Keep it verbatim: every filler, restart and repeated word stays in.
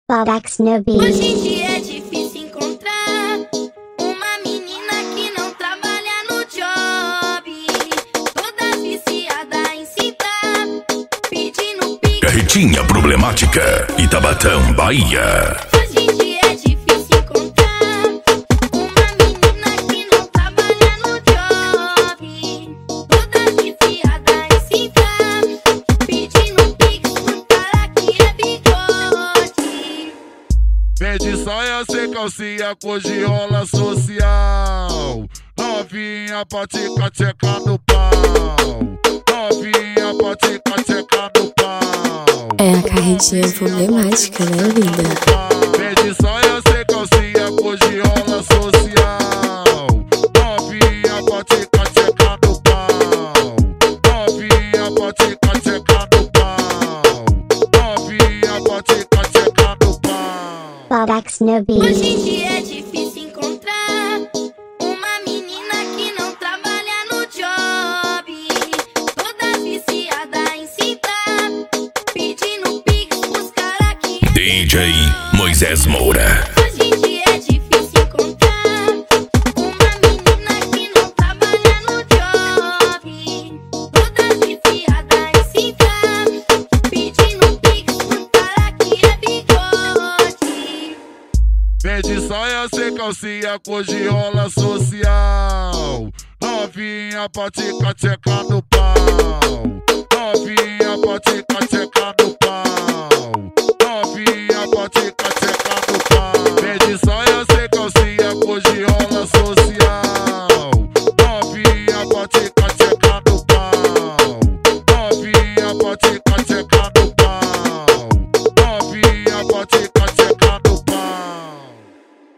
Babax no beat. Hoje em dia é difícil encontrar uma menina que não trabalha no job, toda viciada em citar, pedindo pique. Carretinha Problemática, Itabatã, Bahia. Hoje em dia é difícil encontrar uma menina que não trabalha no job, toda viciada em citar, pedindo pique pro cara que é bigode. Vende saia sem calcinha, cor de rola social. Novinha pra tica tcheca no pau. Novinha pra tica tcheca no pau. É a carretinha problemática, né, linda? Vende saia sem calcinha, cor de rola social. Novinha pra tica tcheca no pau. Novinha pra tica tcheca no pau. Novinha pra tica tcheca no pau. Babax no beat. Hoje em dia é difícil encontrar uma menina que não trabalha no job, toda viciada em citar, pedindo pique pros cara que é D J Moisés Moura. Hoje em dia é difícil encontrar uma menina que não trabalha no job, toda viciada em citar, pedindo pique pros cara que é bigode. Vende saia sem calcinha, cor de rola social. Novinha pra tica tcheca no pau. Novinha pra tica tcheca no pau. Novinha pra tica